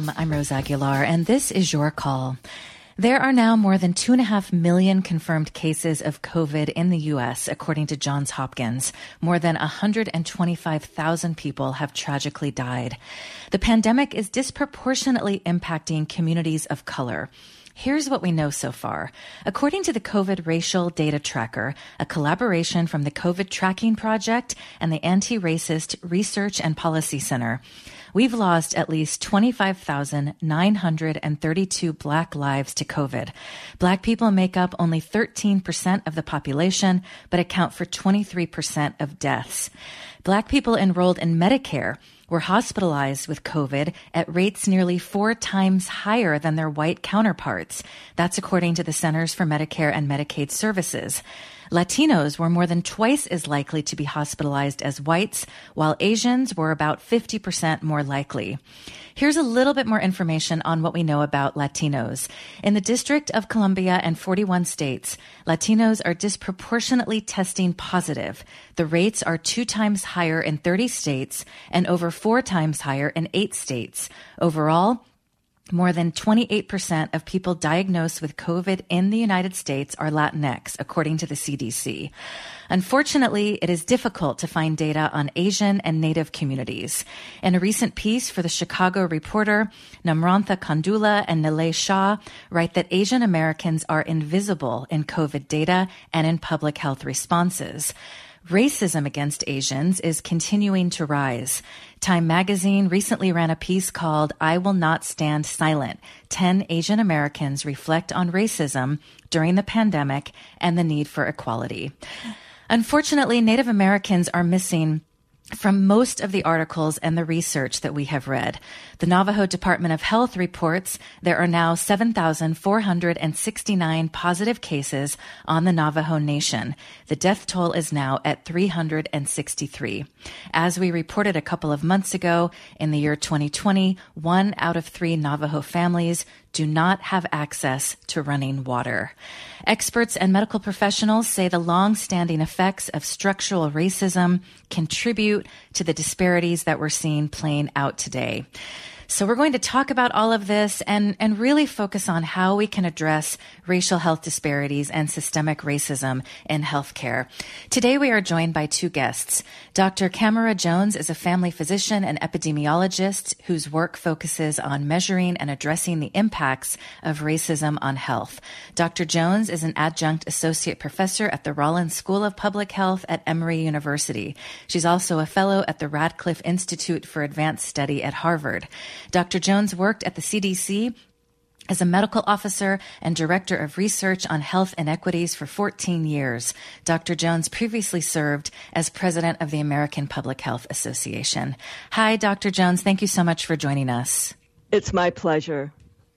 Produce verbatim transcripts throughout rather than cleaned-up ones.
Welcome. I'm Rose Aguilar, and this is Your Call. There are now more than two and a half million confirmed cases of COVID in the U S, according to Johns Hopkins. More than one hundred twenty-five thousand people have tragically died. The pandemic is disproportionately impacting communities of color. Here's what we know so far. According to the COVID Racial Data Tracker, a collaboration from the COVID Tracking Project and the Anti-Racist Research and Policy Center, we've lost at least twenty-five thousand nine hundred thirty-two Black lives to COVID. Black people make up only thirteen percent of the population, but account for twenty-three percent of deaths. Black people enrolled in Medicare were hospitalized with COVID at rates nearly four times higher than their white counterparts. That's according to the Centers for Medicare and Medicaid Services. Latinos were more than twice as likely to be hospitalized as whites, while Asians were about fifty percent more likely. Here's a little bit more information on what we know about Latinos. In the District of Columbia and forty-one states, Latinos are disproportionately testing positive. The rates are two times higher in thirty states and over four times higher in eight states. Overall, more than twenty-eight percent of people diagnosed with COVID in the United States are Latinx, according to the C D C. Unfortunately, it is difficult to find data on Asian and Native communities. In a recent piece for the Chicago Reporter, Namrantha Kandula and Nilay Shah write that Asian Americans are invisible in COVID data and in public health responses. Racism against Asians is continuing to rise. Time magazine recently ran a piece called I Will Not Stand Silent. Ten Asian Americans reflect on racism during the pandemic and the need for equality. Unfortunately, Native Americans are missing from most of the articles and the research that we have read. The Navajo Department of Health reports there are now seven thousand four hundred sixty-nine positive cases on the Navajo Nation. The death toll is now at three hundred sixty-three. As we reported a couple of months ago, in the year twenty twenty, one out of three Navajo families do not have access to running water. Experts and medical professionals say the long-standing effects of structural racism contribute to the disparities that we're seeing playing out today. So we're going to talk about all of this and, and really focus on how we can address racial health disparities and systemic racism in healthcare. Today we are joined by two guests. Doctor Camara Jones is a family physician and epidemiologist whose work focuses on measuring and addressing the impacts of racism on health. Doctor Jones is an adjunct associate professor at the Rollins School of Public Health at Emory University. She's also a fellow at the Radcliffe Institute for Advanced Study at Harvard. Doctor Jones worked at the C D C as a medical officer and director of research on health inequities for fourteen years. Doctor Jones previously served as president of the American Public Health Association. Hi, Doctor Jones. Thank you so much for joining us. It's my pleasure.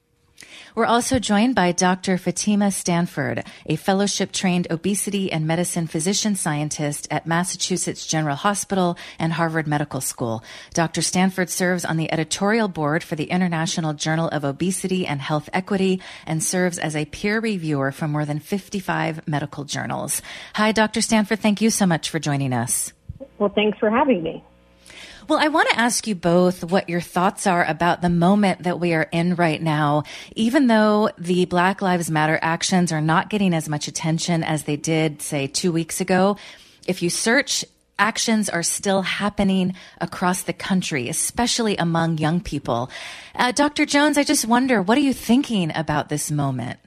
We're also joined by Doctor Fatima Stanford, a fellowship-trained obesity and medicine physician scientist at Massachusetts General Hospital and Harvard Medical School. Doctor Stanford serves on the editorial board for the International Journal of Obesity and Health Equity and serves as a peer reviewer for more than fifty-five medical journals. Hi, Doctor Stanford. Thank you so much for joining us. Well, thanks for having me. Well, I want to ask you both what your thoughts are about the moment that we are in right now. Even though the Black Lives Matter actions are not getting as much attention as they did, say, two weeks ago, if you search, actions are still happening across the country, especially among young people. Uh, Doctor Jones, I just wonder, what are you thinking about this moment?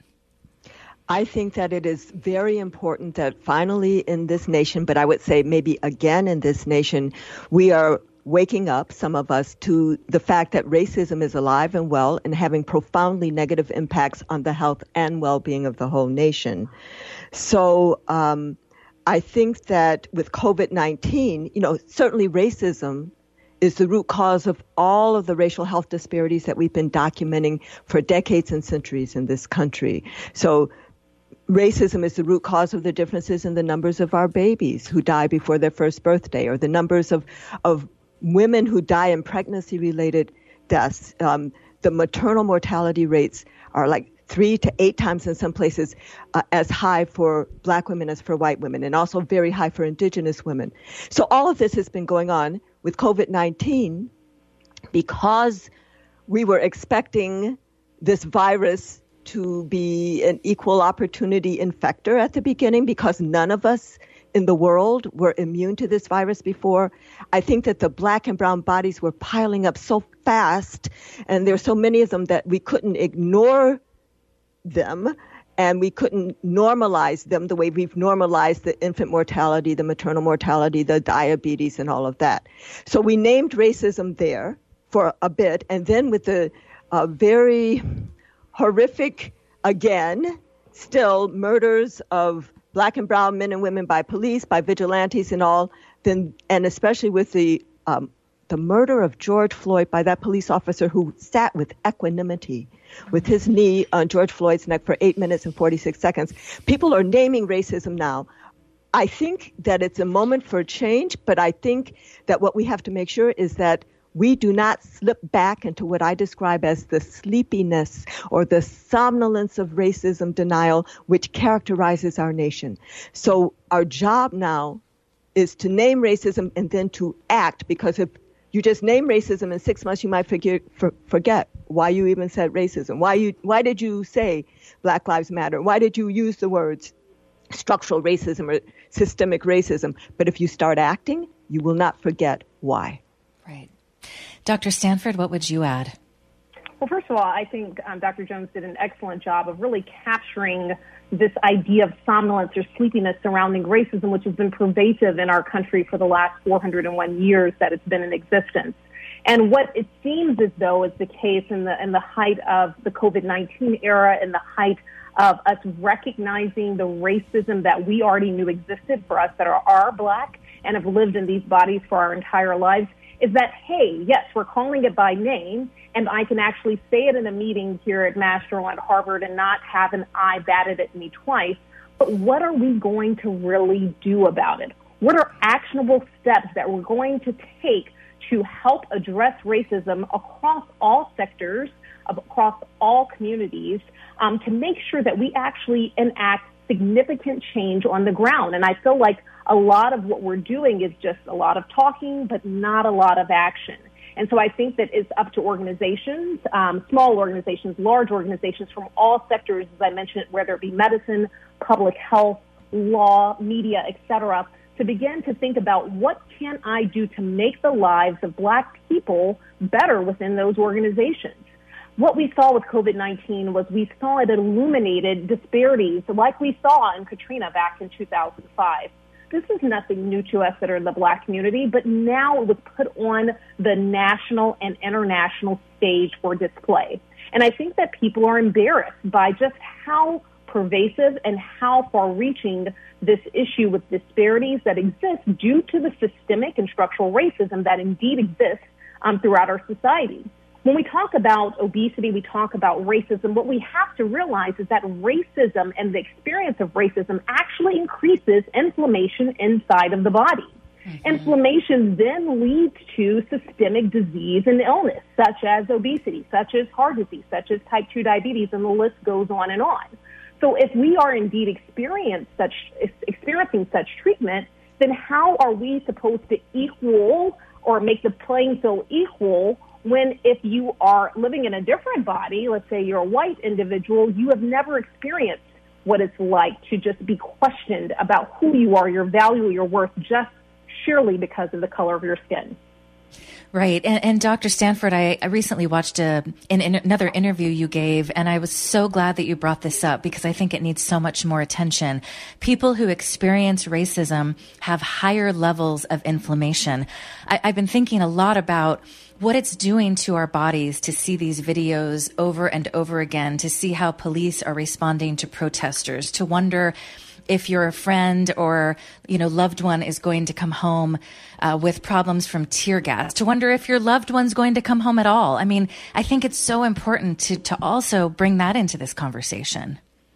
I think that it is very important that finally in this nation, but I would say maybe again in this nation, we are waking up, some of us, to the fact that racism is alive and well and having profoundly negative impacts on the health and well-being of the whole nation. So um, I think that with COVID nineteen, you know, certainly racism is the root cause of all of the racial health disparities that we've been documenting for decades and centuries in this country. So racism is the root cause of the differences in the numbers of our babies who die before their first birthday, or the numbers of, of women who die in pregnancy-related deaths. Um, the maternal mortality rates are like three to eight times in some places uh, as high for Black women as for white women, and also very high for Indigenous women. So all of this has been going on with COVID nineteen because we were expecting this virus to be an equal opportunity infector at the beginning because none of us in the world were immune to this virus before. I think that the black and brown bodies were piling up so fast, and there were so many of them that we couldn't ignore them, and we couldn't normalize them the way we've normalized the infant mortality, the maternal mortality, the diabetes, and all of that. So we named racism there for a bit, and then with the uh, very horrific, again, still murders of black and brown men and women by police, by vigilantes and all, then, and especially with the um, the murder of George Floyd by that police officer who sat with equanimity with his knee on George Floyd's neck for eight minutes and forty-six seconds. People are naming racism now. I think that it's a moment for change, but I think that what we have to make sure is that we do not slip back into what I describe as the sleepiness or the somnolence of racism denial, which characterizes our nation. So our job now is to name racism and then to act, because if you just name racism in six months, you might forget, for, forget why you even said racism. Why you? Why did you say Black Lives Matter? Why did you use the words structural racism or systemic racism? But if you start acting, you will not forget why. Right. Doctor Stanford, what would you add? Well, first of all, I think um, Doctor Jones did an excellent job of really capturing this idea of somnolence or sleepiness surrounding racism, which has been pervasive in our country for the last four hundred one years that it's been in existence. And what it seems as though is the case in the in the height of the COVID nineteen era, in the height of us recognizing the racism that we already knew existed for us that are, are Black and have lived in these bodies for our entire lives, is that, hey, yes, we're calling it by name, and I can actually say it in a meeting here at Master or at Harvard and not have an eye batted at me twice. But what are we going to really do about it? What are actionable steps that we're going to take to help address racism across all sectors, across all communities, um, to make sure that we actually enact significant change on the ground? And I feel like a lot of what we're doing is just a lot of talking, but not a lot of action. And so I think that it's up to organizations, um, small organizations, large organizations from all sectors, as I mentioned, whether it be medicine, public health, law, media, et cetera, to begin to think about what can I do to make the lives of Black people better within those organizations. What we saw with COVID nineteen was we saw it illuminated disparities like we saw in Katrina back in two thousand five. This is nothing new to us that are in the Black community, but now it was put on the national and international stage for display. And I think that people are embarrassed by just how pervasive and how far-reaching this issue with disparities that exist due to the systemic and structural racism that indeed exists um, throughout our society. When we talk about obesity, we talk about racism, what we have to realize is that racism and the experience of racism actually increases inflammation inside of the body. Mm-hmm. Inflammation then leads to systemic disease and illness, such as obesity, such as heart disease, such as type two diabetes, and the list goes on and on. So if we are indeed experience such, experiencing such treatment, then how are we supposed to equal or make the playing field equal when if you are living in a different body, let's say you're a white individual, you have never experienced what it's like to just be questioned about who you are, your value, your worth, just surely because of the color of your skin. Right. And, and Doctor Stanford, I, I recently watched a, in, in another interview you gave, and I was so glad that you brought this up because I think it needs so much more attention. People who experience racism have higher levels of inflammation. I, I've been thinking a lot about what it's doing to our bodies to see these videos over and over again, to see how police are responding to protesters, to wonder if your friend or, you know, loved one is going to come home uh, with problems from tear gas, to wonder if your loved one's going to come home at all. I mean, I think it's so important to, to also bring that into this conversation.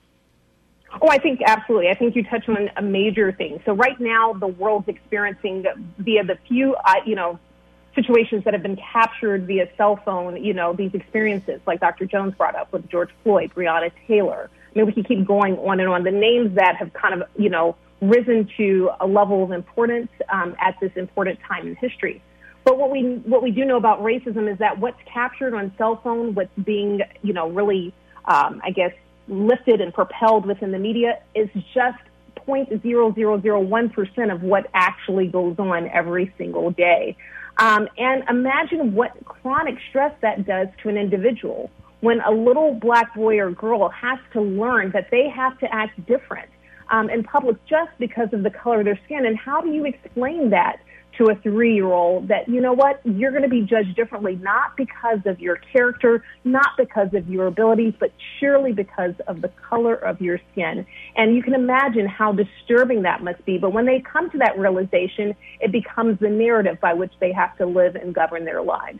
Oh, I think absolutely. I think you touched on a major thing. So right now, the world's experiencing via the few, uh, you know, situations that have been captured via cell phone, you know, these experiences like Doctor Jones brought up with George Floyd, Breonna Taylor. I mean, we can keep going on and on. The names that have kind of, you know, risen to a level of importance um, at this important time in history. But what we what we do know about racism is that what's captured on cell phone, what's being, you know, really, um, I guess, lifted and propelled within the media is just zero point zero zero zero one percent of what actually goes on every single day. Um, and imagine what chronic stress that does to an individual when a little black boy or girl has to learn that they have to act different um, in public just because of the color of their skin. And how do you explain that to a three-year-old that, you know what, you're going to be judged differently, not because of your character, not because of your abilities, but surely because of the color of your skin. And you can imagine how disturbing that must be. But when they come to that realization, it becomes the narrative by which they have to live and govern their lives.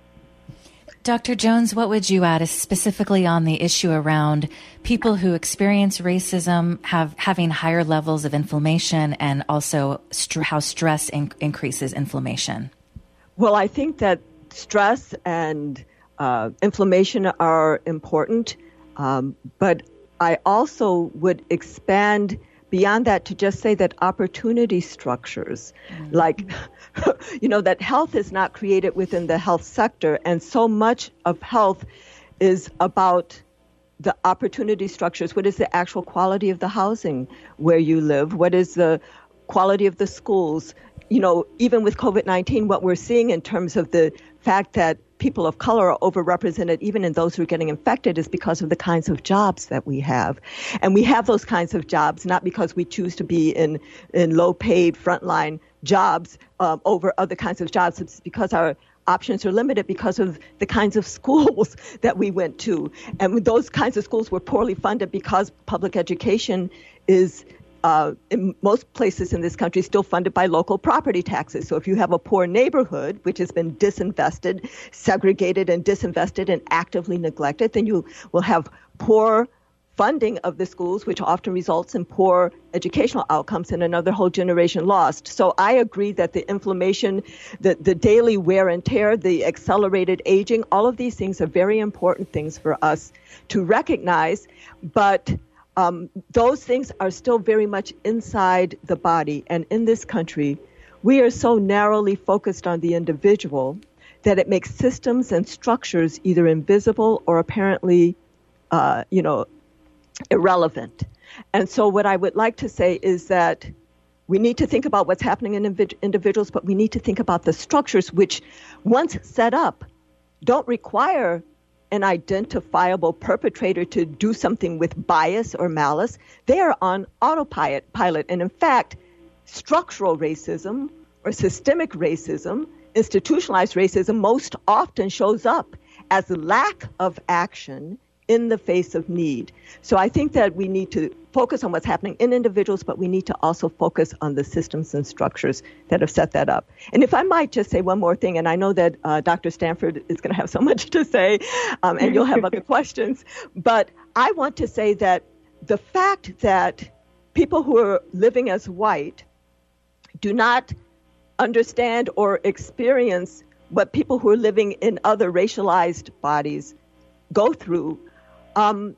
Doctor Jones, what would you add specifically on the issue around people who experience racism have having higher levels of inflammation and also st- how stress in- increases inflammation? Well, I think that stress and uh, inflammation are important, um, but I also would expand beyond that to just say that opportunity structures, mm-hmm. like, you know, that health is not created within the health sector. And so much of health is about the opportunity structures. What is the actual quality of the housing where you live? What is the quality of the schools? You know, even with COVID nineteen, what we're seeing in terms of the fact that people of color are overrepresented, even in those who are getting infected, is because of the kinds of jobs that we have. And we have those kinds of jobs not because we choose to be in, in low-paid frontline jobs um, over other kinds of jobs. It's because our options are limited because of the kinds of schools that we went to. And those kinds of schools were poorly funded because public education is Uh, in most places in this country, still funded by local property taxes. So if you have a poor neighborhood, which has been disinvested, segregated and disinvested and actively neglected, then you will have poor funding of the schools, which often results in poor educational outcomes and another whole generation lost. So I agree that the inflammation, the, the daily wear and tear, the accelerated aging, all of these things are very important things for us to recognize. But Um, those things are still very much inside the body. And in this country, we are so narrowly focused on the individual that it makes systems and structures either invisible or apparently, uh, you know, irrelevant. And so what I would like to say is that we need to think about what's happening in invid- individuals, but we need to think about the structures which, once set up, don't require an identifiable perpetrator to do something with bias or malice. They are on autopilot. Pilot. And in fact, structural racism or systemic racism, institutionalized racism, most often shows up as lack of action in the face of need. So I think that we need to focus on what's happening in individuals, but we need to also focus on the systems and structures that have set that up. And if I might just say one more thing, and I know that uh, Doctor Stanford is going to have so much to say, um, and you'll have other questions, but I want to say that the fact that people who are living as white do not understand or experience what people who are living in other racialized bodies go through, um,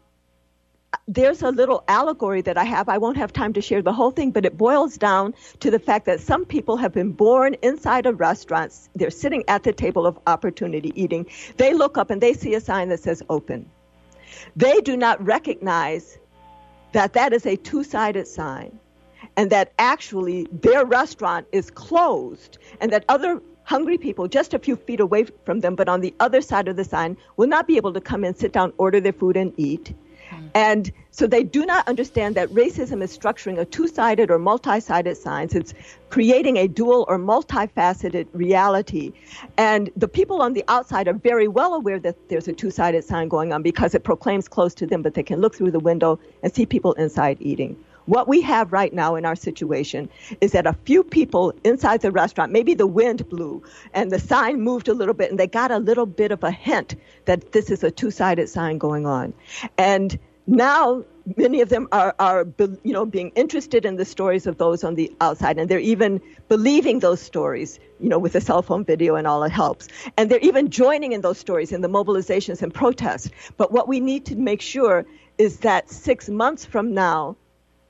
there's a little allegory that I have. I won't have time to share the whole thing, but it boils down to the fact that some people have been born inside of restaurants. They're sitting at the table of opportunity eating. They look up and they see a sign that says open. They do not recognize that that is a two-sided sign and that actually their restaurant is closed and that other hungry people just a few feet away from them, but on the other side of the sign, will not be able to come in, sit down, order their food and eat. And so they do not understand that racism is structuring a two-sided or multi-sided signs. It's creating a dual or multifaceted reality. And the people on the outside are very well aware that there's a two-sided sign going on because it proclaims close to them, but they can look through the window and see people inside eating. What we have right now in our situation is that a few people inside the restaurant, maybe the wind blew and the sign moved a little bit and they got a little bit of a hint that this is a two-sided sign going on. And now many of them are, are, you know, being interested in the stories of those on the outside, and they're even believing those stories, you know, with the cell phone video and all it helps. And they're even joining in those stories in the mobilizations and protests. But what we need to make sure is that six months from now,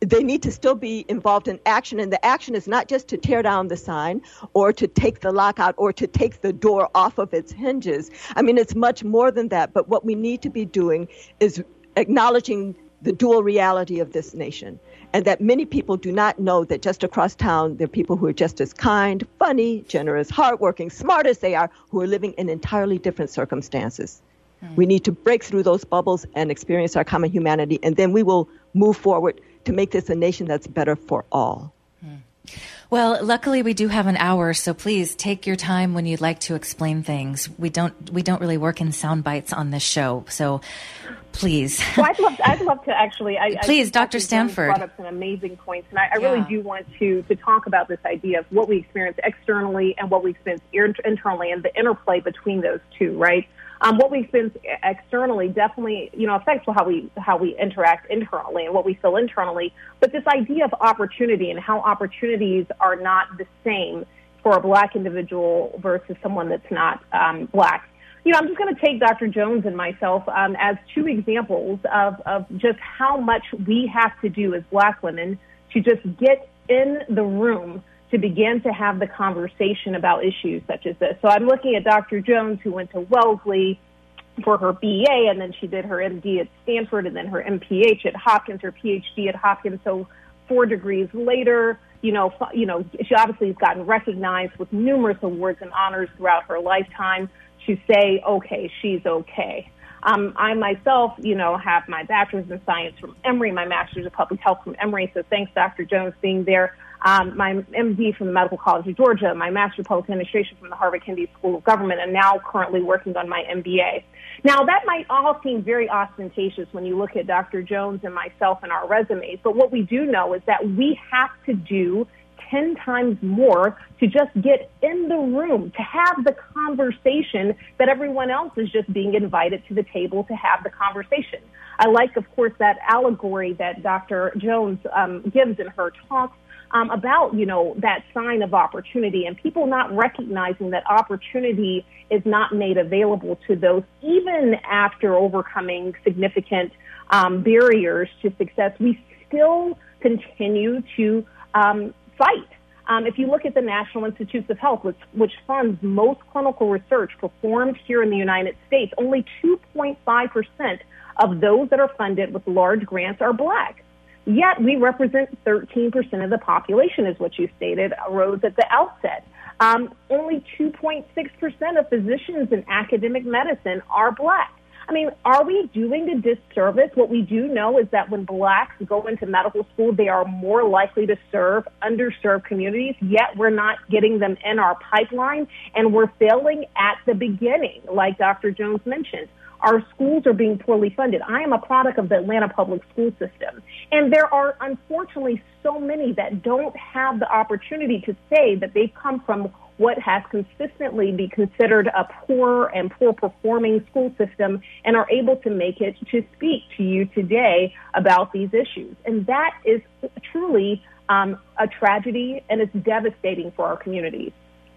they need to still be involved in action. And the action is not just to tear down the sign or to take the lock out or to take the door off of its hinges. I mean, it's much more than that. But what we need to be doing is acknowledging the dual reality of this nation, and that many people do not know that just across town, there are people who are just as kind, funny, generous, hardworking, smart as they are, who are living in entirely different circumstances. Mm. We need to break through those bubbles and experience our common humanity, and then we will move forward to make this a nation that's better for all. Mm. Well, luckily we do have an hour, so please take your time when you'd like to explain things. We don't we don't really work in sound bites on this show, so please. Well, I'd love, I'd love to actually. I, please, I Doctor Stanford. Brought up some amazing points, and I, I yeah. really do want to to talk about this idea of what we experience externally and what we experience internally, and the interplay between those two. Right. Um, what we experience externally definitely, you know, affects how we how we interact internally and what we feel internally. But this idea of opportunity and how opportunities are not the same for a Black individual versus someone that's not um, Black. You know, I'm just going to take Doctor Jones and myself um, as two examples of, of just how much we have to do as Black women to just get in the room to begin to have the conversation about issues such as this. So I'm looking at Doctor Jones, who went to Wellesley for her B A, and then she did her M D at Stanford, and then her M P H at Hopkins, her P H D at Hopkins. So four degrees later, you know, you know, she obviously has gotten recognized with numerous awards and honors throughout her lifetime. To say, okay, she's okay. Um, I myself, you know, have my bachelor's in science from Emory, my master's of public health from Emory, so thanks, Doctor Jones, being there. Um, my M D from the Medical College of Georgia, my master's of public administration from the Harvard Kennedy School of Government, and now currently working on my M B A. Now, that might all seem very ostentatious when you look at Doctor Jones and myself and our resumes, but what we do know is that we have to do ten times more to just get in the room, to have the conversation that everyone else is just being invited to the table to have the conversation. I like, of course, that allegory that Doctor Jones um, gives in her talks um, about, you know, that sign of opportunity and people not recognizing that opportunity is not made available to those even after overcoming significant um, barriers to success. We still continue to um, fight. Um, if you look at the National Institutes of Health, which, which funds most clinical research performed here in the United States, only two point five percent of those that are funded with large grants are Black. Yet we represent thirteen percent of the population, is what you stated, Rose, at the outset. Um, only two point six percent of physicians in academic medicine are Black. I mean, are we doing a disservice? What we do know is that when Blacks go into medical school, they are more likely to serve underserved communities, yet we're not getting them in our pipeline, and we're failing at the beginning, like Doctor Jones mentioned. Our schools are being poorly funded. I am a product of the Atlanta public school system, and there are unfortunately so many that don't have the opportunity to say that they've come from what has consistently been considered a poor and poor performing school system and are able to make it to speak to you today about these issues. And that is truly um, a tragedy, and it's devastating for our communities.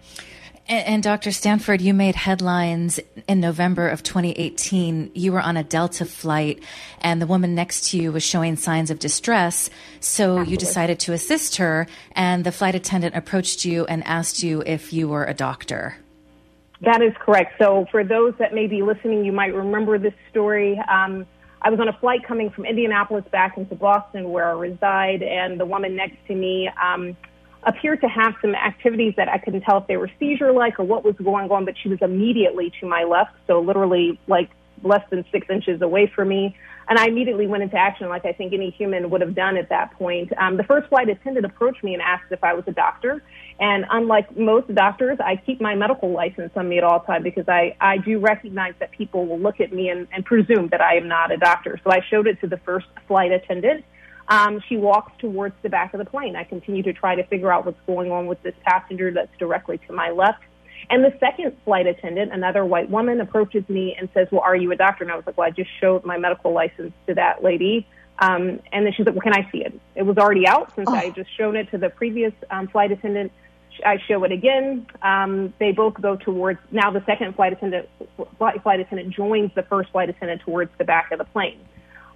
And, and Doctor Stanford, you made headlines in November of twenty eighteen. You were on a Delta flight, and the woman next to you was showing signs of distress. So Absolutely. You decided to assist her, and the flight attendant approached you and asked you if you were a doctor. That is correct. So for those that may be listening, you might remember this story. Um, I was on a flight coming from Indianapolis back into Boston, where I reside, and the woman next to me um, appeared to have some activities that I couldn't tell if they were seizure-like or what was going on, but she was immediately to my left, so literally like less than six inches away from me. And I immediately went into action like I think any human would have done at that point. Um, the first flight attendant approached me and asked if I was a doctor. And unlike most doctors, I keep my medical license on me at all times because I, I do recognize that people will look at me and, and presume that I am not a doctor. So I showed it to the first flight attendant. Um, she walks towards the back of the plane. I continue to try to figure out what's going on with this passenger that's directly to my left. And the second flight attendant, another white woman, approaches me and says, well, are you a doctor? And I was like, well, I just showed my medical license to that lady. Um, and then she's like, well, can I see it? It was already out since oh. I had just shown it to the previous um, flight attendant. I show it again. Um, they both go towards, now the second flight attendant, flight attendant joins the first flight attendant towards the back of the plane.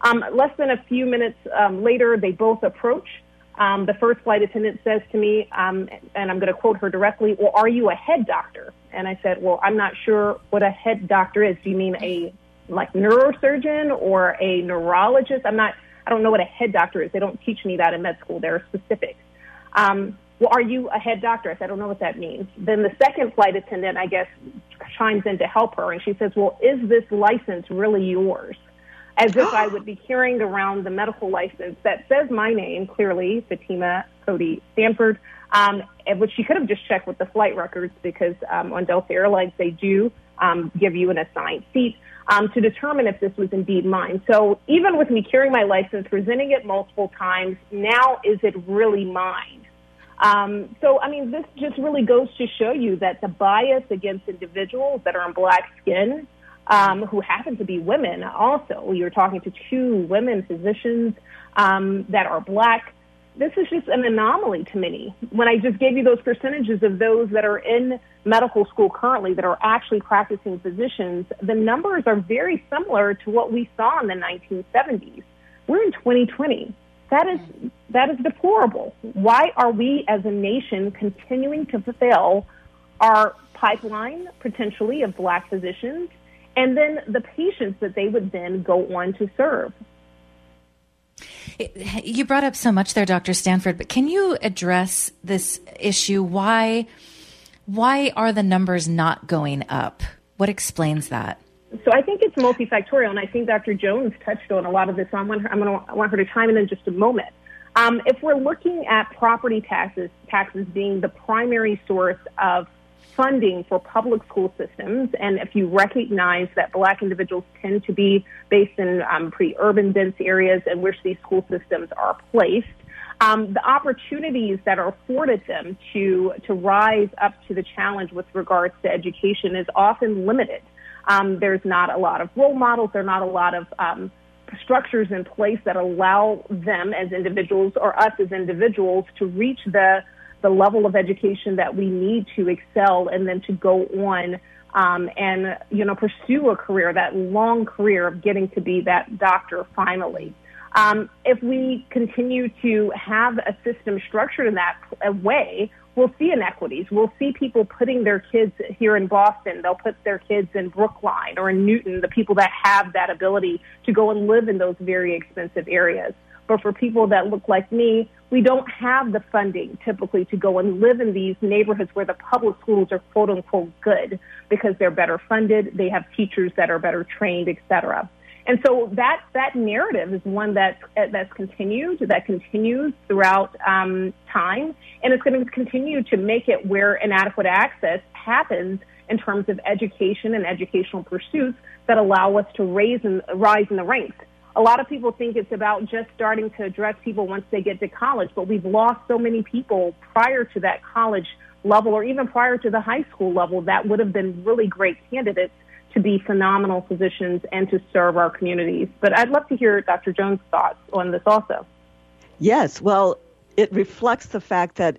Um, less than a few minutes um, later, they both approach. Um, the first flight attendant says to me, um, and I'm going to quote her directly, "Well, are you a head doctor?" And I said, "Well, I'm not sure what a head doctor is. Do you mean a like neurosurgeon or a neurologist? I'm not, I don't know what a head doctor is. They don't teach me that in med school. There are specifics. Um, well, are you a head doctor?" I said, "I don't know what that means." Then the second flight attendant, I guess, chimes in to help her. And she says, "Well, is this license really yours?" As if I would be carrying around the medical license that says my name, clearly, Fatima Cody Stanford, um, which she could have just checked with the flight records because um, on Delta Airlines, they do um, give you an assigned seat um, to determine if this was indeed mine. So even with me carrying my license, presenting it multiple times, now is it really mine? Um, so, I mean, this just really goes to show you that the bias against individuals that are in black skin, Um, who happen to be women also. You're talking to two women physicians um, that are black. This is just an anomaly to many. When I just gave you those percentages of those that are in medical school currently that are actually practicing physicians, the numbers are very similar to what we saw in the nineteen seventies. We're in twenty twenty. That is, that is deplorable. Why are we as a nation continuing to fulfill our pipeline, potentially, of black physicians, and then the patients that they would then go on to serve? You brought up so much there, Doctor Stanford, but can you address this issue? Why, why are the numbers not going up? What explains that? So I think it's multifactorial, and I think Doctor Jones touched on a lot of this. I want her, I'm going to I want her to chime in in just a moment. Um, if we're looking at property taxes, taxes being the primary source of funding for public school systems, and if you recognize that black individuals tend to be based in um, pretty urban, dense areas in which these school systems are placed, um, the opportunities that are afforded them to to rise up to the challenge with regards to education is often limited. Um, there's not a lot of role models. There are not a lot of um, structures in place that allow them as individuals or us as individuals to reach the the level of education that we need to excel and then to go on um, and, you know, pursue a career, that long career of getting to be that doctor finally. Um, if we continue to have a system structured in that way, we'll see inequities. We'll see people putting their kids here in Boston. They'll put their kids in Brookline or in Newton, the people that have that ability to go and live in those very expensive areas. But for people that look like me, we don't have the funding typically to go and live in these neighborhoods where the public schools are quote unquote good because they're better funded, they have teachers that are better trained, et cetera. And so that that narrative is one that that's continued, that continues throughout um, time, and it's going to continue to make it where inadequate access happens in terms of education and educational pursuits that allow us to raise and rise in the ranks. A lot of people think it's about just starting to address people once they get to college, but we've lost so many people prior to that college level or even prior to the high school level that would have been really great candidates to be phenomenal physicians and to serve our communities. But I'd love to hear Doctor Jones' thoughts on this also. Yes, well, it reflects the fact that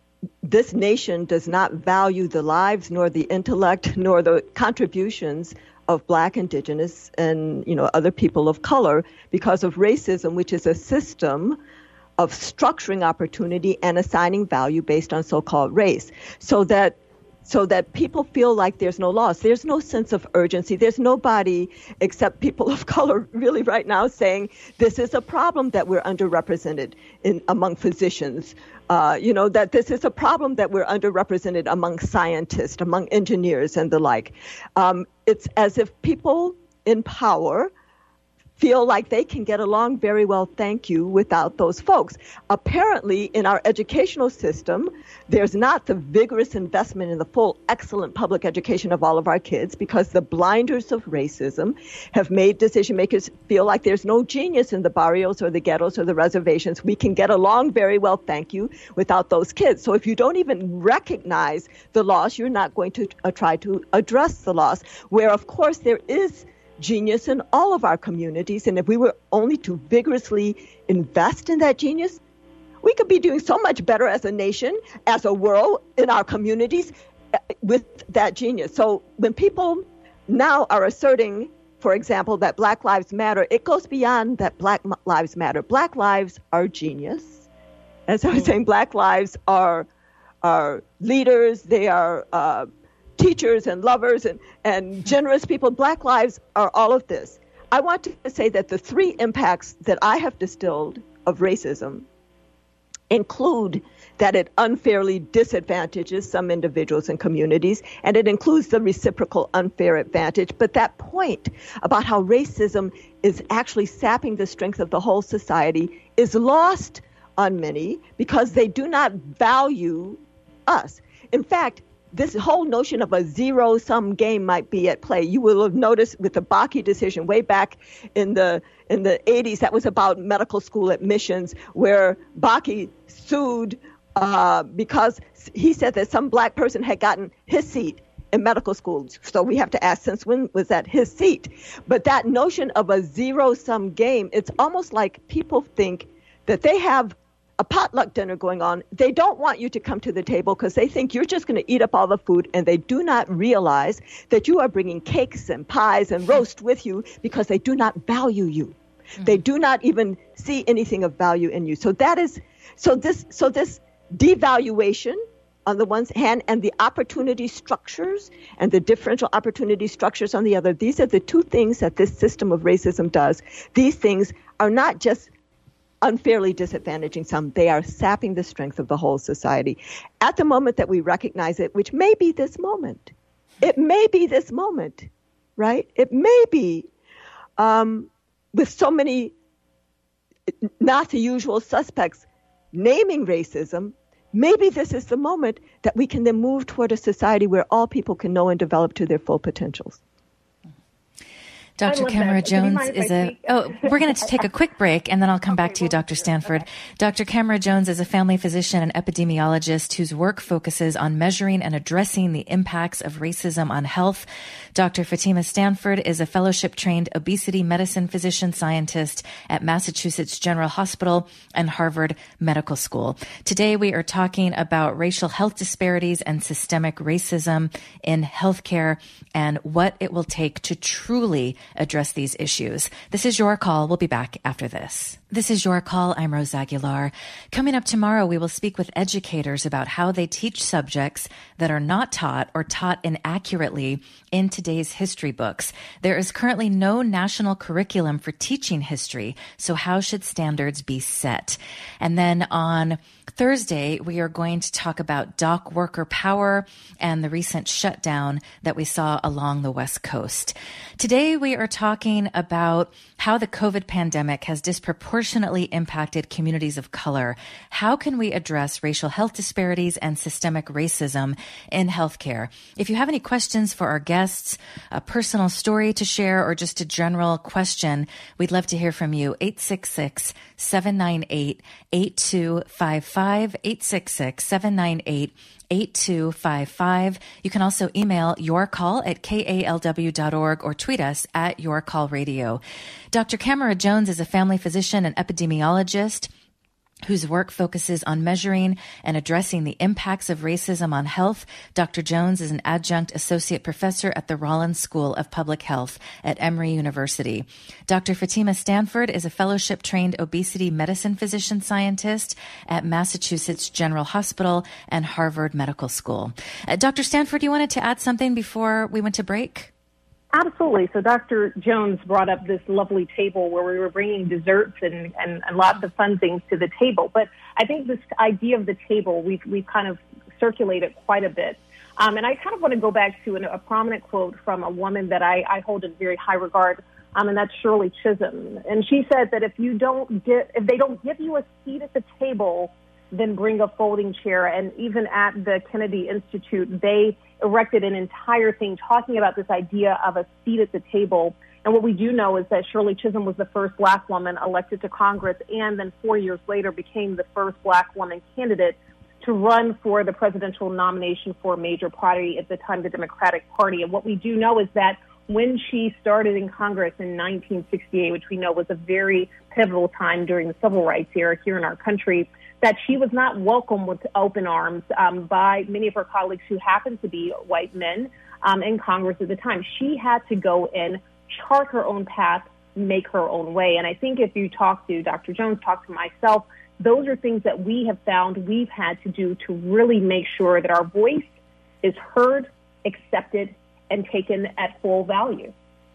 this nation does not value the lives nor the intellect nor the contributions of Black, Indigenous, and, you know, other people of color because of racism, which is a system of structuring opportunity and assigning value based on so-called race, so that so that people feel like there's no loss. There's no sense of urgency. There's nobody except people of color really right now saying this is a problem that we're underrepresented in among physicians. Uh, you know, that this is a problem that we're underrepresented among scientists, among engineers and the like. Um, it's as if people in power feel like they can get along very well, thank you, without those folks. Apparently, in our educational system, there's not the vigorous investment in the full, excellent public education of all of our kids because the blinders of racism have made decision makers feel like there's no genius in the barrios or the ghettos or the reservations. We can get along very well, thank you, without those kids. So if you don't even recognize the loss, you're not going to uh, try to address the loss, where, of course, there is genius in all of our communities. And if we were only to vigorously invest in that genius, we could be doing so much better as a nation, as a world, in our communities with that genius. So when people now are asserting for example, that Black Lives Matter, it goes beyond that Black Lives Matter. Black lives are genius. As I was saying, Black lives are are leaders. They are uh, teachers and lovers and, and generous people. Black lives are all of this. I want to say that the three impacts that I have distilled of racism include that it unfairly disadvantages some individuals and communities, and it includes the reciprocal unfair advantage. But that point about how racism is actually sapping the strength of the whole society is lost on many because they do not value us. In fact, this whole notion of a zero-sum game might be at play. You will have noticed with the Bakke decision way back in the in the eighties, that was about medical school admissions, where Bakke sued uh, because he said that some black person had gotten his seat in medical schools. So we have to ask, since when was that his seat? But that notion of a zero-sum game, it's almost like people think that they have a potluck dinner going on. They don't want you to come to the table because they think you're just going to eat up all the food, and they do not realize that you are bringing cakes and pies and roast with you because they do not value you. Mm-hmm. They do not even see anything of value in you. So that is, so this, so this devaluation on the one hand and the opportunity structures and the differential opportunity structures on the other, these are the two things that this system of racism does. These things are not just unfairly disadvantaging some, they are sapping the strength of the whole society. At the moment that we recognize it, which may be this moment, it may be this moment, right? It may be um, with so many not the usual suspects naming racism, maybe this is the moment that we can then move toward a society where all people can know and develop to their full potentials. Doctor Camara Jones is a, oh, we're going to take a quick break and then I'll come okay, back to you, Doctor Stanford. Okay. Doctor Camara Jones is a family physician and epidemiologist whose work focuses on measuring and addressing the impacts of racism on health. Doctor Fatima Stanford is a fellowship-trained obesity medicine physician scientist at Massachusetts General Hospital and Harvard Medical School. Today we are talking about racial health disparities and systemic racism in healthcare and what it will take to truly address these issues. This is Your Call. We'll be back after this. This is Your Call. I'm Rose Aguilar. Coming up tomorrow, we will speak with educators about how they teach subjects that are not taught or taught inaccurately in today's history books. There is currently no national curriculum for teaching history, so how should standards be set? And then on Thursday, we are going to talk about dock worker power and the recent shutdown that we saw along the West Coast. Today, we are talking about how the COVID pandemic has disproportionately impacted communities of color. How can we address racial health disparities and systemic racism in healthcare? If you have any questions for our guests, a personal story to share, or just a general question, we'd love to hear from you. eight six six, seven nine eight, eight two five five, eight six six, seven nine eight, eight two five five. You can also email yourcall at K A L W dot org or tweet us at YourCallRadio. Doctor Camara Jones is a family physician and epidemiologist whose work focuses on measuring and addressing the impacts of racism on health. Doctor Jones is an adjunct associate professor at the Rollins School of Public Health at Emory University. Doctor Fatima Stanford is a fellowship-trained obesity medicine physician scientist at Massachusetts General Hospital and Harvard Medical School. Uh, Doctor Stanford, you wanted to add something before we went to break? Absolutely. So Doctor Jones brought up this lovely table where we were bringing desserts and, and, and lots of fun things to the table. But I think this idea of the table, we've, we've kind of circulated quite a bit. Um, and I kind of want to go back to an, a prominent quote from a woman that I, I hold in very high regard, um, and that's Shirley Chisholm. And she said that if you don't get, if they don't give you a seat at the table, then bring a folding chair. And even at the Kennedy Institute, they erected an entire thing talking about this idea of a seat at the table. And what we do know is that Shirley Chisholm was the first black woman elected to Congress, and then four years later became the first black woman candidate to run for the presidential nomination for a major party, at the time the Democratic Party. And what we do know is that when she started in Congress in nineteen sixty-eight, which we know was a very pivotal time during the civil rights era here in our country, that she was not welcomed with open arms um, by many of her colleagues who happened to be white men um, in Congress at the time. She had to go and chart her own path, make her own way. And I think if you talk to Doctor Jones, talk to myself, those are things that we have found we've had to do to really make sure that our voice is heard, accepted, and taken at full value.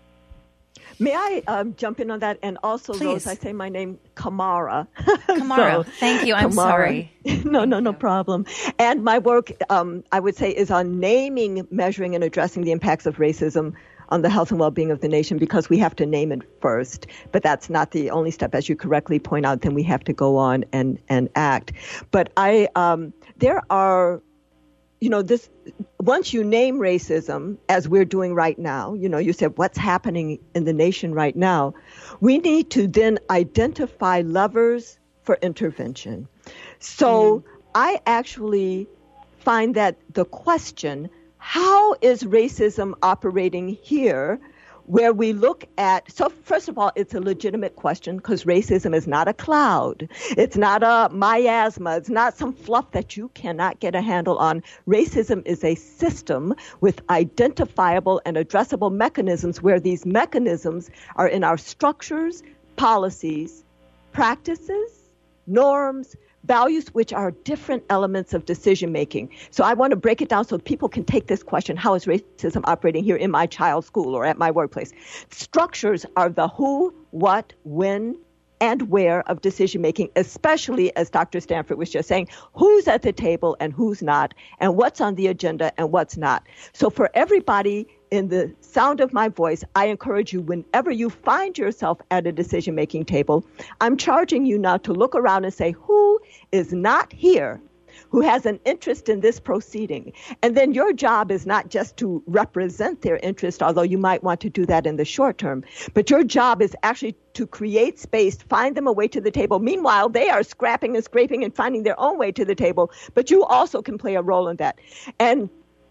May I um, jump in on that? And also, Please. Rose, I say my name, Kamara. Kamara, so, thank you. I'm Kamara. sorry. no, no, no problem. And my work, um, I would say, is on naming, measuring, and addressing the impacts of racism on the health and well-being of the nation, because we have to name it first. But that's not the only step. As you correctly point out, then we have to go on and, and act. But I, um, there are, you know, this, once you name racism, as we're doing right now, you know, you said what's happening in the nation right now, we need to then identify levers for intervention. So mm. I actually find that the question, how is racism operating here, where we look at, so first of all, it's a legitimate question, because racism is not a cloud. It's not a miasma. It's not some fluff that you cannot get a handle on. Racism is a system with identifiable and addressable mechanisms, where these mechanisms are in our structures, policies, practices, norms, values, which are different elements of decision-making. So I want to break it down so people can take this question, how is racism operating here in my child's school or at my workplace? Structures are the who, what, when, and where of decision-making, especially, as Doctor Stanford was just saying, who's at the table and who's not, and what's on the agenda and what's not. So for everybody in the sound of my voice, I encourage you, whenever you find yourself at a decision-making table, I'm charging you now to look around and say, who is not here, who has an interest in this proceeding? And then your job is not just to represent their interest, although you might want to do that in the short term, but your job is actually to create space, find them a way to the table. Meanwhile, they are scrapping and scraping and finding their own way to the table, but you also can play a role in that. And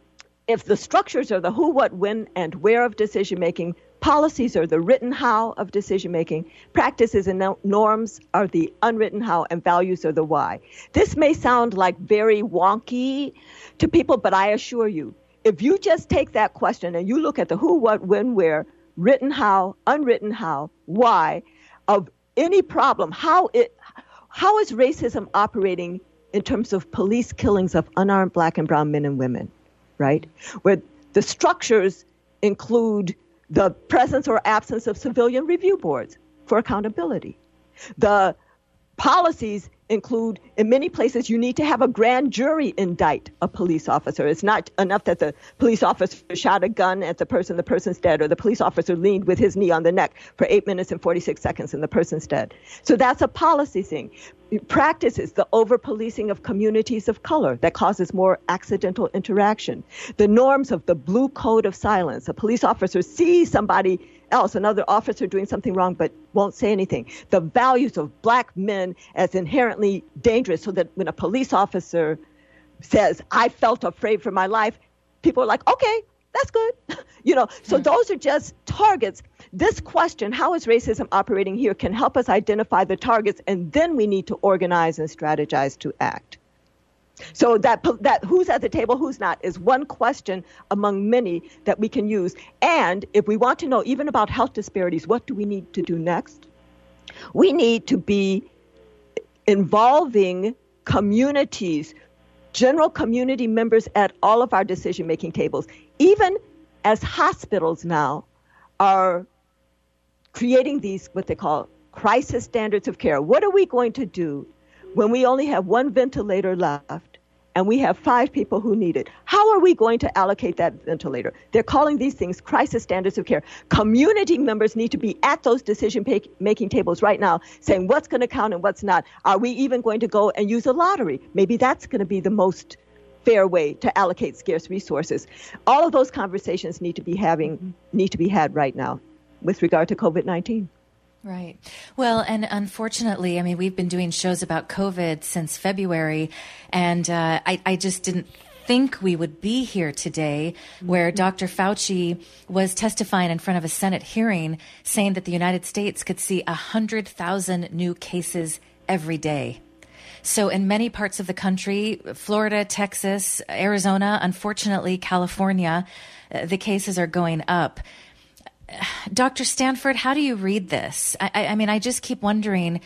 if the structures are the who, what, when, and where of decision-making, policies are the written how of decision-making, practices and norms are the unwritten how, and values are the why. This may sound like very wonky to people, but I assure you, if you just take that question and you look at the who, what, when, where, written how, unwritten how, why, of any problem, how it, how is racism operating in terms of police killings of unarmed Black and brown men and women? Right? Where the structures include the presence or absence of civilian review boards for accountability. The policies include, in many places, you need to have a grand jury indict a police officer. It's not enough that the police officer shot a gun at the person, the person's dead, or the police officer leaned with his knee on the neck for eight minutes and forty-six seconds and the person's dead. So that's a policy thing. Practices the over-policing of communities of color that causes more accidental interaction. The norms of the blue code of silence. A police officer sees somebody else, another officer doing something wrong, but won't say anything. The values of Black men as inherently dangerous, so that when a police officer says, I felt afraid for my life, people are like, okay, that's good. You know, so those are just targets. This question, how is racism operating here, can help us identify the targets, and then we need to organize and strategize to act. So that that who's at the table, who's not, is one question among many that we can use. And if we want to know even about health disparities, what do we need to do next? We need to be involving communities, general community members at all of our decision-making tables. Even as hospitals now are creating these, what they call crisis standards of care. What are we going to do when we only have one ventilator left and we have five people who need it? How are we going to allocate that ventilator? They're calling these things crisis standards of care. Community members need to be at those decision-making tables right now saying what's going to count and what's not. Are we even going to go and use a lottery? Maybe that's going to be the most fair way to allocate scarce resources. All of those conversations need to be having need to be had right now with regard to COVID nineteen. Right. Well, and unfortunately, I mean, we've been doing shows about COVID since February, and uh, I, I just didn't think we would be here today where Doctor Fauci was testifying in front of a Senate hearing saying that the United States could see one hundred thousand new cases every day. So in many parts of the country, Florida, Texas, Arizona, unfortunately, California, uh, the cases are going up. Doctor Stanford, how do you read this? I, I mean, I just keep wondering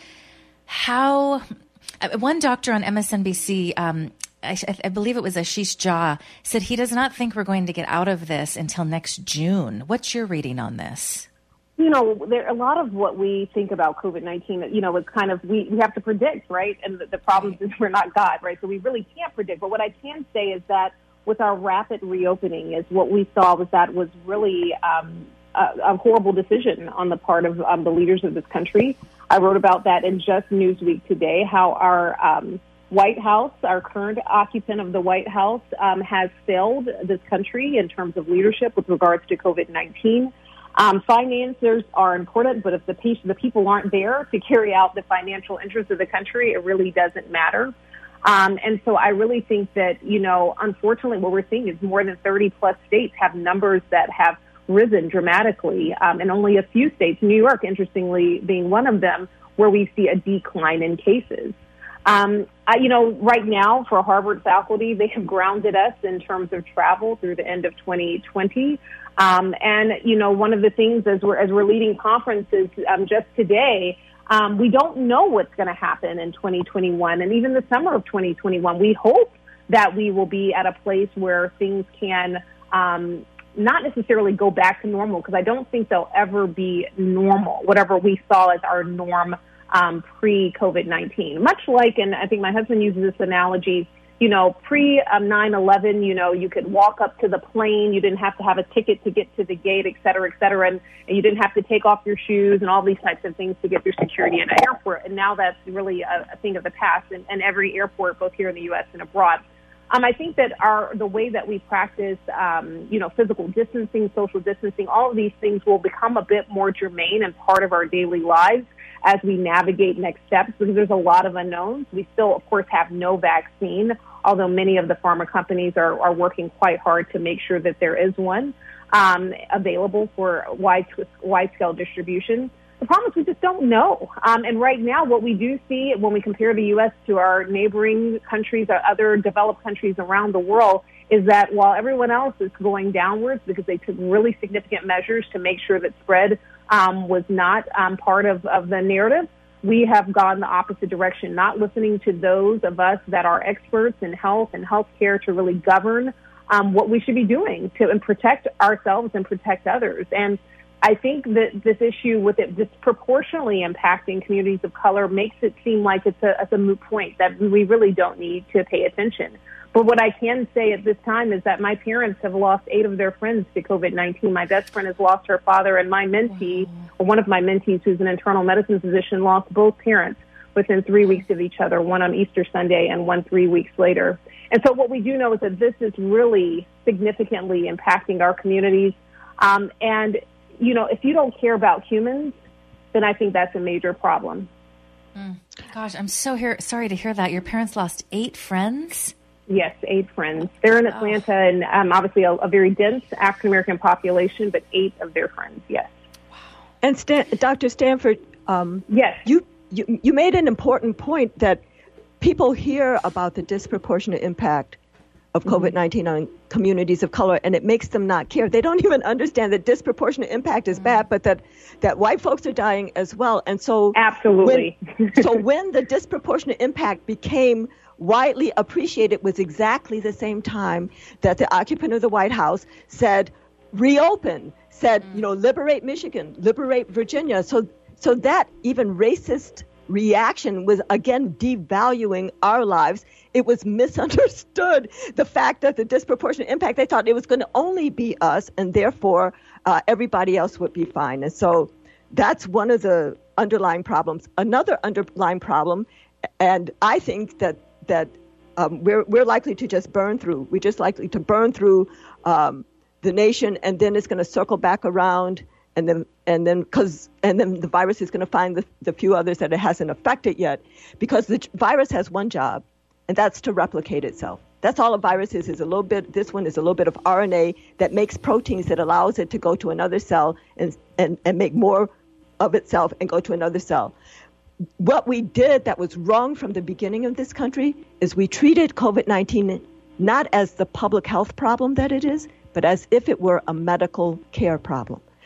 how one doctor on M S N B C, um, I, I believe it was Ashish Jha, said he does not think we're going to get out of this until next June. What's your reading on this? You know, there a lot of what we think about COVID nineteen, you know, is kind of, we, we have to predict, right? And the, the problem is we're not God, right? So we really can't predict. But what I can say is that with our rapid reopening is what we saw was that was really um, a, a horrible decision on the part of um, the leaders of this country. I wrote about that in just Newsweek today, how our um, White House, our current occupant of the White House, um, has failed this country in terms of leadership with regards to COVID nineteen. Um, financiers are important, but if the, pe- the people aren't there to carry out the financial interests of the country, it really doesn't matter. Um, and so I really think that, you know, unfortunately, what we're seeing is more than thirty plus states have numbers that have risen dramatically, um, and only a few states, New York, interestingly, being one of them, where we see a decline in cases. Um, I, you know, right now for Harvard faculty, they have grounded us in terms of travel through the end of twenty twenty. Um, and, you know, one of the things as we're, as we're leading conferences um, just today, um, we don't know what's going to happen in twenty twenty-one and even the summer of twenty twenty-one. We hope that we will be at a place where things can um, not necessarily go back to normal, because I don't think they'll ever be normal, whatever we saw as our norm um, pre-COVID nineteen. Much like, and I think my husband uses this analogy, you know, pre nine eleven, you know, you could walk up to the plane. You didn't have to have a ticket to get to the gate, et cetera, et cetera. And, and you didn't have to take off your shoes and all these types of things to get through security at an airport. And now that's really a, a thing of the past in, in every airport, both here in the U S and abroad. Um, I think that our the way that we practice, um, you know, physical distancing, social distancing, all of these things will become a bit more germane and part of our daily lives as we navigate next steps, because there's a lot of unknowns. We still, of course, have no vaccine, although many of the pharma companies are, are working quite hard to make sure that there is one um, available for wide, wide-scale distribution. The problem is we just don't know. Um, and right now, what we do see when we compare the U S to our neighboring countries, or other developed countries around the world, is that while everyone else is going downwards because they took really significant measures to make sure that spread um, was not um, part of, of the narrative, we have gone the opposite direction, not listening to those of us that are experts in health and healthcare to really govern um, what we should be doing to and protect ourselves and protect others. And I think that this issue with it disproportionately impacting communities of color makes it seem like it's a, it's a moot point, that we really don't need to pay attention. But what I can say at this time is that my parents have lost eight of their friends to COVID nineteen. My best friend has lost her father, and my mentee, or one of my mentees, who's an internal medicine physician, lost both parents within three weeks of each other, one on Easter Sunday and one three weeks later. And so what we do know is that this is really significantly impacting our communities. Um, and, you know, if you don't care about humans, then I think that's a major problem. Mm. Gosh, I'm so hear- sorry to hear that. Your parents lost eight friends? Yes, eight friends. They're in Atlanta, oh. and um, obviously a, a very dense African-American population, but eight of their friends, yes. Wow. And Stan- Doctor Stanford, um, yes. you, you you made an important point that people hear about the disproportionate impact of mm-hmm. COVID nineteen on communities of color, and it makes them not care. They don't even understand that disproportionate impact is mm-hmm. bad, but that, that white folks are dying as well. And so, absolutely. When, so when the disproportionate impact became widely appreciated was exactly the same time that the occupant of the White House said, reopen, said, you know, liberate Michigan, liberate Virginia. So, so that even racist reaction was, again, devaluing our lives. It was misunderstood. The fact that the disproportionate impact, they thought it was going to only be us, and therefore uh, everybody else would be fine. And so that's one of the underlying problems. Another underlying problem, and I think that that um, we're we're likely to just burn through. We're just likely to burn through um, the nation, and then it's going to circle back around, and then and then because and then the virus is going to find the, the few others that it hasn't affected yet, because the virus has one job, and that's to replicate itself. That's all a virus is, is a little bit, this one is a little bit of R N A that makes proteins that allows it to go to another cell and and, and make more of itself and go to another cell. What we did that was wrong from the beginning of this country is we treated COVID nineteen not as the public health problem that it is, but as if it were a medical care problem.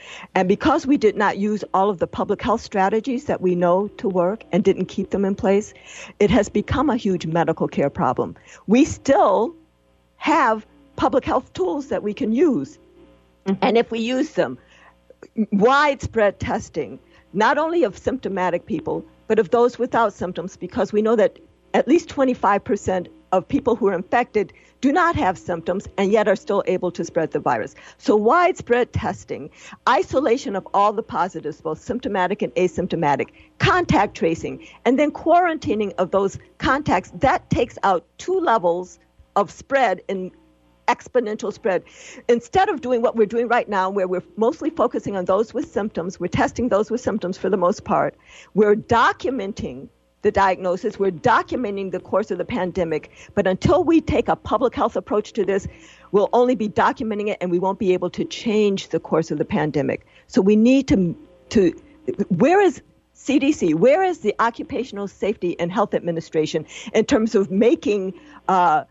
And because we did not use all of the public health strategies that we know to work and didn't keep them in place, it has become a huge medical care problem. We still have public health tools that we can use. Mm-hmm. And if we use them, widespread testing, not only of symptomatic people, but of those without symptoms, because we know that at least twenty-five percent of people who are infected do not have symptoms and yet are still able to spread the virus. So widespread testing, isolation of all the positives, both symptomatic and asymptomatic, contact tracing, and then quarantining of those contacts, that takes out two levels of spread in exponential spread. Instead of doing what we're doing right now, where we're mostly focusing on those with symptoms, we're testing those with symptoms for the most part, we're documenting the diagnosis, we're documenting the course of the pandemic, but until we take a public health approach to this, we'll only be documenting it and we won't be able to change the course of the pandemic. So we need to, to where is C D C, where is the Occupational Safety and Health Administration in terms of making uh,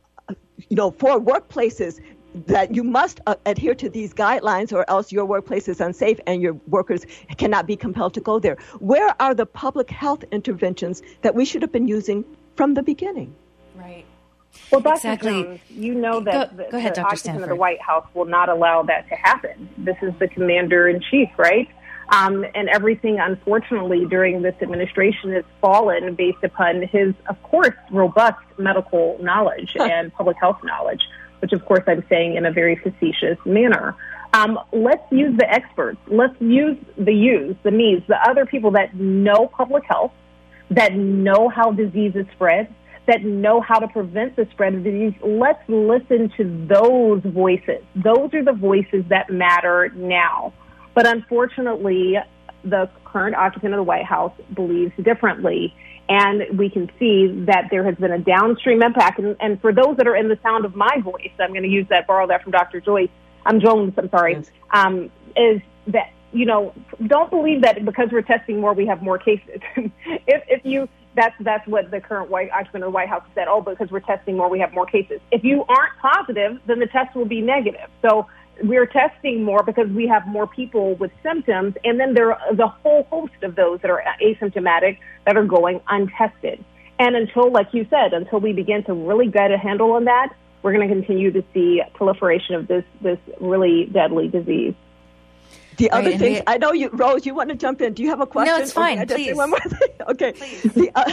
you know, for workplaces that you must uh, adhere to these guidelines or else your workplace is unsafe and your workers cannot be compelled to go there. Where are the public health interventions that we should have been using from the beginning? Right. Well, Doctor Exactly. Jones, you know that go, the, go ahead, the Doctor occupant Stanford. of the White House will not allow that to happen. This is the commander-in-chief, right? Um, and everything, unfortunately, during this administration has fallen based upon his, of course, robust medical knowledge and public health knowledge, which, of course, I'm saying in a very facetious manner. Um, let's use the experts. Let's use the yous, the me's, the other people that know public health, that know how disease is spread, that know how to prevent the spread of disease. Let's listen to those voices. Those are the voices that matter now. But unfortunately, the current occupant of the White House believes differently. And we can see that there has been a downstream impact. And, and for those that are in the sound of my voice, I'm going to use that, borrow that from Doctor Joyce, I'm Jones, I'm sorry, yes. um, is that, you know, don't believe that because we're testing more, we have more cases. if, if you, that's, that's what the current white occupant of the White House said, oh, because we're testing more, we have more cases. If you aren't positive, then the test will be negative. So we're testing more because we have more people with symptoms, and then there are the whole host of those that are asymptomatic that are going untested. And until, like you said, until we begin to really get a handle on that, we're going to continue to see proliferation of this this really deadly disease. The other right, thing, we, I know you, Rose, you want to jump in. Do you have a question? No, it's fine. Okay, Please. One more thing. Okay. The, uh,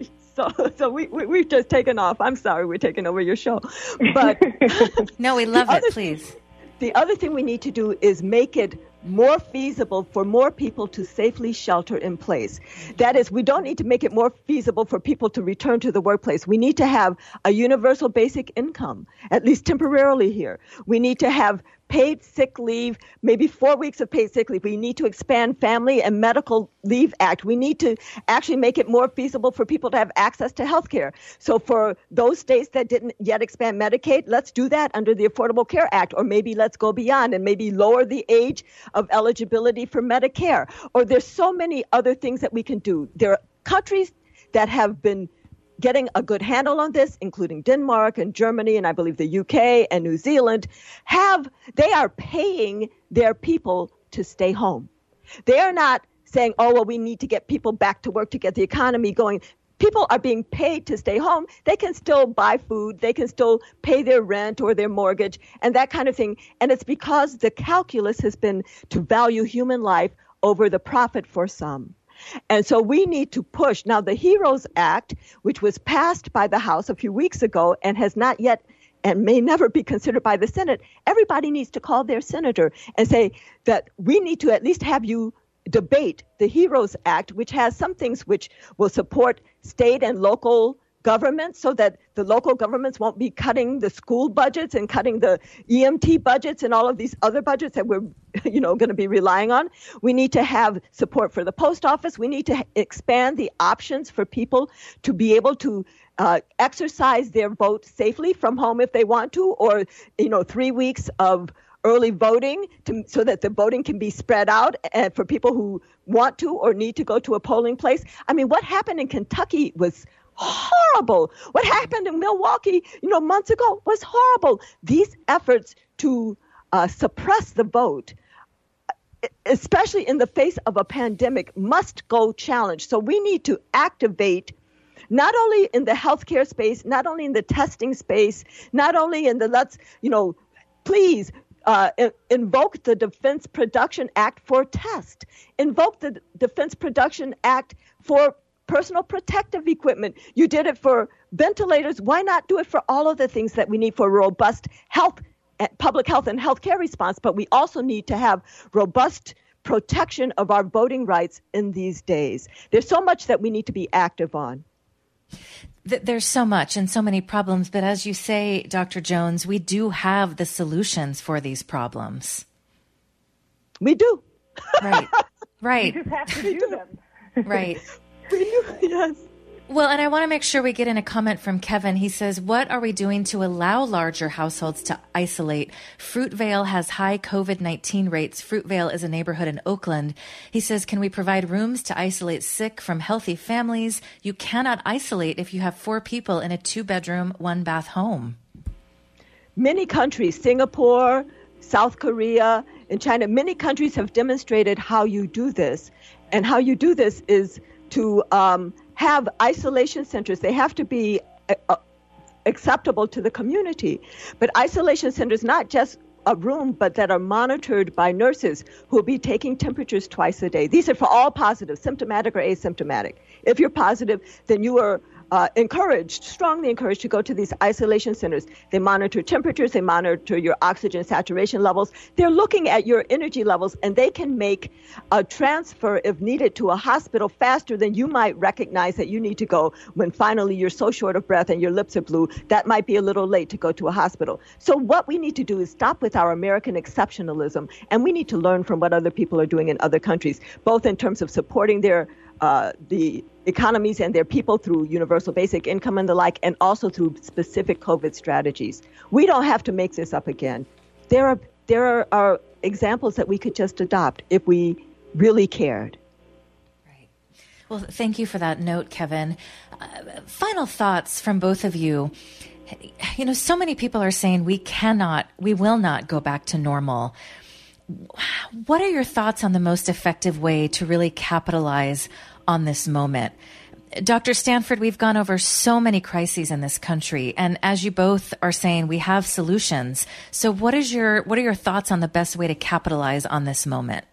so, so we, we we've just taken off. I'm sorry, we're taking over your show, but no, we love it. Other, Please. The other thing we need to do is make it more feasible for more people to safely shelter in place. That is, we don't need to make it more feasible for people to return to the workplace. We need to have a universal basic income, at least temporarily here. We need to have paid sick leave, maybe four weeks of paid sick leave. We need to expand Family and Medical Leave Act. We need to actually make it more feasible for people to have access to health care. So for those states that didn't yet expand Medicaid, let's do that under the Affordable Care Act, or maybe let's go beyond and maybe lower the age of eligibility for Medicare. Or there's so many other things that we can do. There are countries that have been getting a good handle on this, including Denmark and Germany, and I believe the U K and New Zealand, have, they are paying their people to stay home. They are not saying, oh, well, we need to get people back to work to get the economy going. People are being paid to stay home. They can still buy food. They can still pay their rent or their mortgage and that kind of thing. And it's because the calculus has been to value human life over the profit for some. And so we need to push. Now, the HEROES Act, which was passed by the House a few weeks ago and has not yet and may never be considered by the Senate, everybody needs to call their senator and say that we need to at least have you debate the HEROES Act, which has some things which will support state and local governments so that the local governments won't be cutting the school budgets and cutting the E M T budgets and all of these other budgets that we're, you know, going to be relying on. We need to have support for the post office. We need to expand the options for people to be able to uh, exercise their vote safely from home if they want to, or, you know, three weeks of early voting to, so that the voting can be spread out and for people who want to or need to go to a polling place. I mean, what happened in Kentucky was horrible. What happened in Milwaukee, you know, months ago was horrible. These efforts to uh, suppress the vote especially in the face of a pandemic, must go challenge. So we need to activate not only in the healthcare space, not only in the testing space, not only in the let's, you know, please uh, invoke the Defense Production Act for test, invoke the Defense Production Act for personal protective equipment. You did it for ventilators. Why not do it for all of the things that we need for robust health, public health and healthcare response? But we also need to have robust protection of our voting rights in these days. There's so much that we need to be active on. There's so much and so many problems. But as you say, Doctor Jones, we do have the solutions for these problems. We do. Right. Right. We just have to do them. Right. We do, yes. Well, and I want to make sure we get in a comment from Kevin. He says, what are we doing to allow larger households to isolate? Fruitvale has high COVID nineteen rates. Fruitvale is a neighborhood in Oakland. He says, can we provide rooms to isolate sick from healthy families? You cannot isolate if you have four people in a two-bedroom, one-bath home. Many countries, Singapore, South Korea, and China, many countries have demonstrated how you do this. And how you do this is to um, have isolation centers. They have to be uh, acceptable to the community. But isolation centers, not just a room, but that are monitored by nurses who will be taking temperatures twice a day. These are for all positive, symptomatic or asymptomatic. If you're positive, then you are uh, encouraged, strongly encouraged to go to these isolation centers. They monitor temperatures, they monitor your oxygen saturation levels. They're looking at your energy levels, and they can make a transfer, if needed, to a hospital faster than you might recognize that you need to go when finally you're so short of breath and your lips are blue. That might be a little late to go to a hospital. So what we need to do is stop with our American exceptionalism, and we need to learn from what other people are doing in other countries, both in terms of supporting their uh, the economies and their people through universal basic income and the like, and also through specific COVID strategies. We don't have to make this up again. There are there are, are examples that we could just adopt if we really cared. Right. Well, thank you for that note, Kevin. Uh, final thoughts from both of you. You know, so many people are saying we cannot, we will not go back to normal. What are your thoughts on the most effective way to really capitalize on this moment? Doctor Stanford, we've gone over so many crises in this country, and as you both are saying, we have solutions. So what is your what are your thoughts on the best way to capitalize on this moment?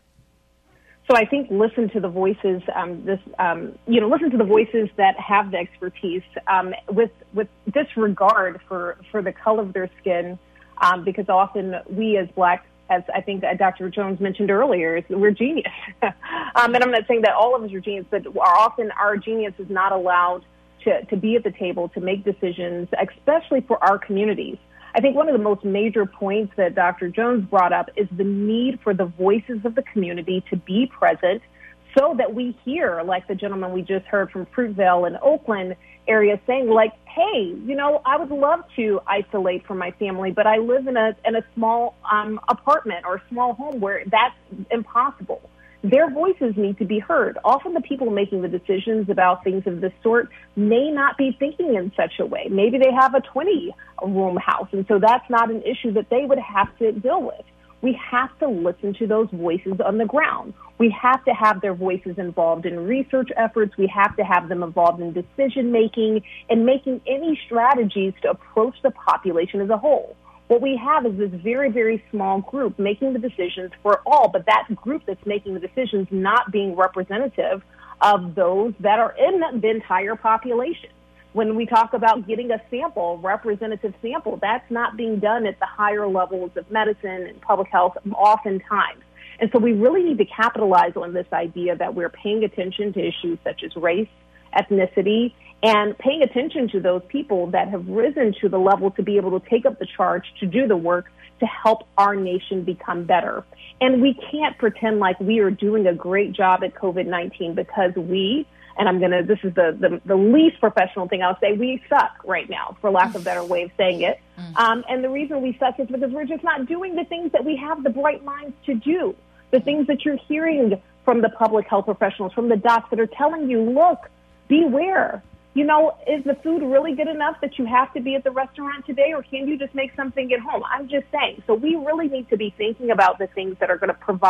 So I think listen to the voices, um, this, um, you know, listen to the voices that have the expertise um, with with disregard for, for the color of their skin, um, because often we as Black, as I think Doctor Jones mentioned earlier, we're genius. um, and I'm not saying that all of us are genius, but are often our genius is not allowed to, to be at the table, to make decisions, especially for our communities. I think one of the most major points that Doctor Jones brought up is the need for the voices of the community to be present so that we hear, like the gentleman we just heard from Fruitvale and Oakland area saying, like, hey, you know, I would love to isolate from my family, but I live in a in a small um, apartment or a small home where that's impossible. Their voices need to be heard. Often the people making the decisions about things of this sort may not be thinking in such a way. Maybe they have a twenty-room house, and so that's not an issue that they would have to deal with. We have to listen to those voices on the ground. We have to have their voices involved in research efforts. We have to have them involved in decision-making and making any strategies to approach the population as a whole. What we have is this very, very small group making the decisions for all, but that group that's making the decisions not being representative of those that are in the entire population. When we talk about getting a sample, representative sample, that's not being done at the higher levels of medicine and public health oftentimes. And so we really need to capitalize on this idea that we're paying attention to issues such as race, ethnicity, and paying attention to those people that have risen to the level to be able to take up the charge to do the work to help our nation become better. And we can't pretend like we are doing a great job at COVID nineteen because we, and I'm going to, this is the, the, the least professional thing I'll say, we suck right now, for lack of a better way of saying it. Um, and the reason we suck is because we're just not doing the things that we have the bright minds to do. The things that you're hearing from the public health professionals, from the docs that are telling you, look, beware. You know, is the food really good enough that you have to be at the restaurant today, or can you just make something at home? I'm just saying. So we really need to be thinking about the things that are going to provide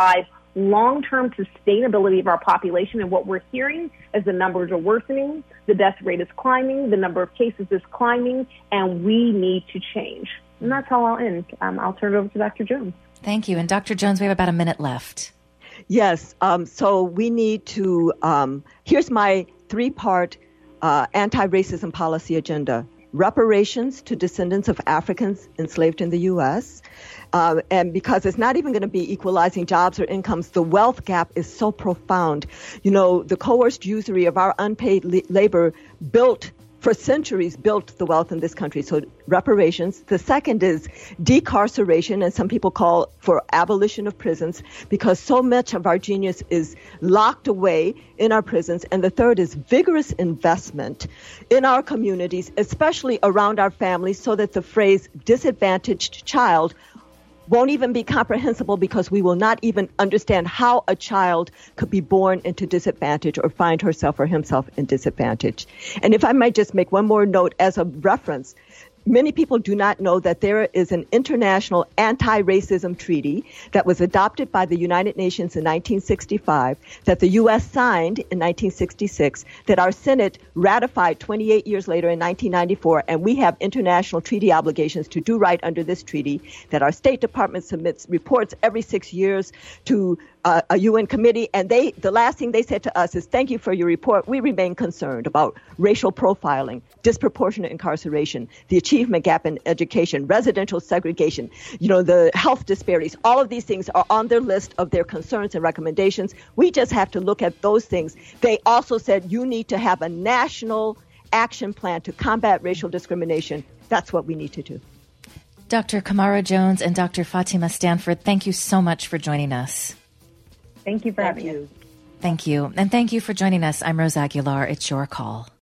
long-term sustainability of our population. And what we're hearing is the numbers are worsening, the death rate is climbing, the number of cases is climbing, and we need to change. And that's how I'll end. Um, I'll turn it over to Doctor Jones. Thank you. And Doctor Jones, we have about a minute left. Yes. Um, so we need to, um, here's my three-part uh, anti-racism policy agenda. Reparations to descendants of Africans enslaved in the U S Uh, and because it's not even going to be equalizing jobs or incomes, the wealth gap is so profound. You know, the coerced usury of our unpaid la- labor built for centuries built the wealth in this country. So reparations. The second is decarceration, and some people call for abolition of prisons, because so much of our genius is locked away in our prisons. And the third is vigorous investment in our communities, especially around our families, so that the phrase disadvantaged child won't even be comprehensible, because we will not even understand how a child could be born into disadvantage or find herself or himself in disadvantage. And if I might just make one more note as a reference, many people do not know that there is an international anti-racism treaty that was adopted by the United Nations in nineteen sixty-five, that the U S signed in nineteen sixty-six, that our Senate ratified twenty-eight years later in nineteen ninety-four, and we have international treaty obligations to do right under this treaty, that our State Department submits reports every six years to Uh, a U N committee, and they the last thing they said to us is, thank you for your report. We remain concerned about racial profiling, disproportionate incarceration, the achievement gap in education, residential segregation, you know, the health disparities. All of these things are on their list of their concerns and recommendations. We just have to look at those things. They also said you need to have a national action plan to combat racial discrimination. That's what we need to do. Doctor Kamara Jones and Doctor Fatima Stanford, thank you so much for joining us. Thank you for Thank having you. us. Thank you. And thank you for joining us. I'm Rose Aguilar. It's your call.